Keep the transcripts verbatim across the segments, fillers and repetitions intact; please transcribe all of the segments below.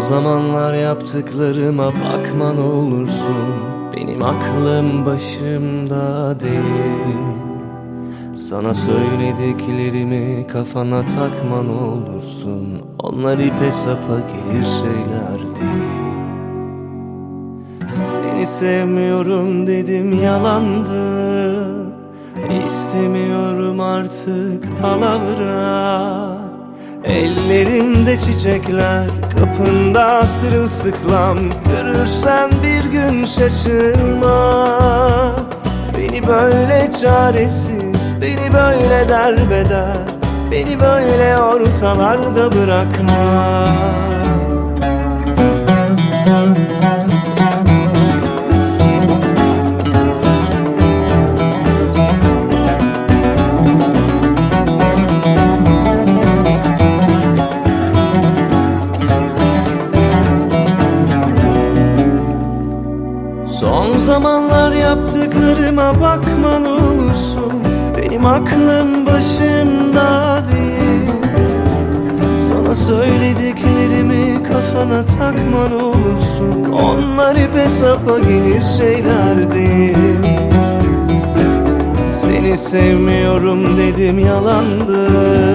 zamanlar yaptıklarıma bakma ne olursun. Benim aklım başımda değil. Sana söylediklerimi kafana takma ne olursun. Onlar ipe sapa gelir şeyler değil. Seni sevmiyorum dedim yalandı. İstemiyorum artık palavra. Ellerimde çiçekler, kapında sırılsıklam. Görürsen bir gün şaşırma. Beni böyle çaresiz, beni böyle derbeder, beni böyle ortalarda bırakma. Son zamanlar yaptıklarıma bakma ne olursun. Benim aklım başımda değil. Sana söylediklerimi kafana takma ne olursun. Onlar ipe sapa gelir şeyler değil. Seni sevmiyorum dedim yalandı.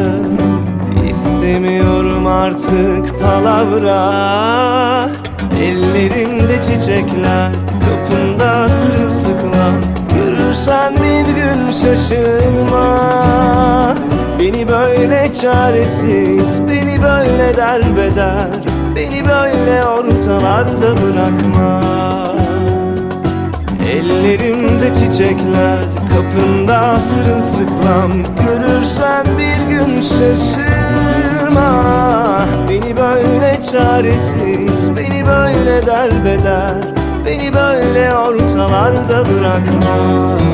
İstemiyorum artık palavra. Ellerimde çiçekler, kapında sırılsıklam. Görürsen bir gün şaşırma. Beni böyle çaresiz, beni böyle derbeder, beni böyle ortalarda bırakma. Ellerimde çiçekler, kapında sırılsıklam. Görürsen bir gün şaşırma. Beni böyle çaresiz, beni böyle derbeder, beni böyle ortalarda bırakma.